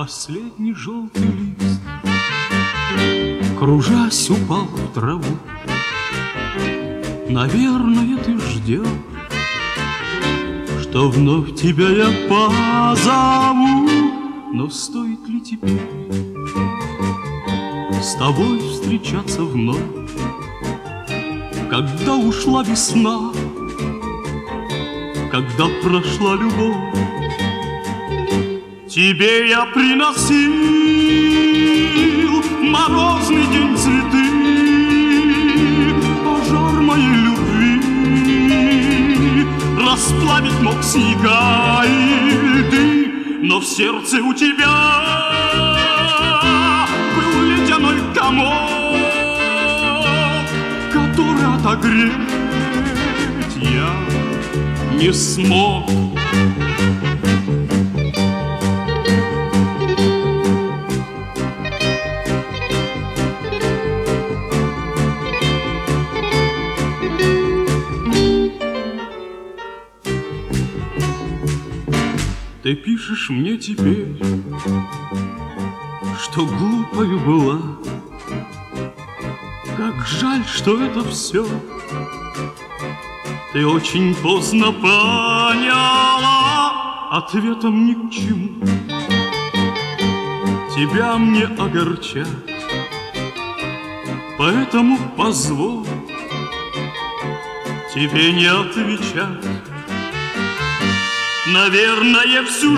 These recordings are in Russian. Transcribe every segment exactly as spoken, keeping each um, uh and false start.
Последний желтый лист, кружась, упал в траву. Наверное, ты ждешь, что вновь тебя я позову. Но стоит ли теперь с тобой встречаться вновь, когда ушла весна, когда прошла любовь? Тебе я приносил морозный день цветы, пожар моей любви расплавить мог снега и льды. Но в сердце у тебя был ледяной комок, который отогреть я не смог. Ты пишешь мне теперь, что глупою была. Как жаль, что это все ты очень поздно поняла. Ответом ни к чему тебя мне огорчать, поэтому позволь тебе не отвечать. Наверное, всю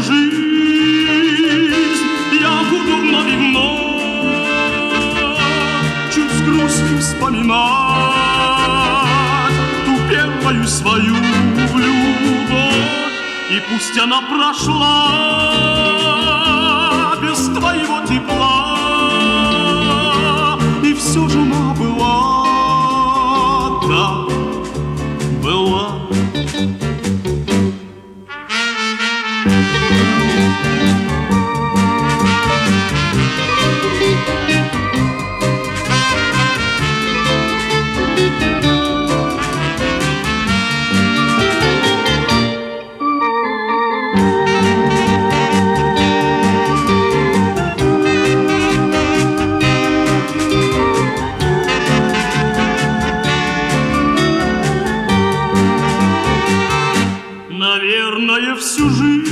жизнь я буду вновь и вновь чуть с грустью вспоминать ту первую свою любовь. И пусть она прошла без твоего тепла, и все же она была, да, была. Наверное, всю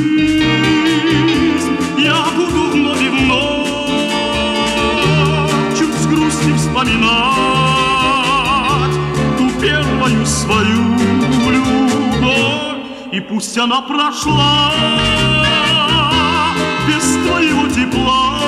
жизнь я буду вновь и вновь чуть с грустью вспоминать ту первую свою любовь. И пусть она прошла без твоего тепла,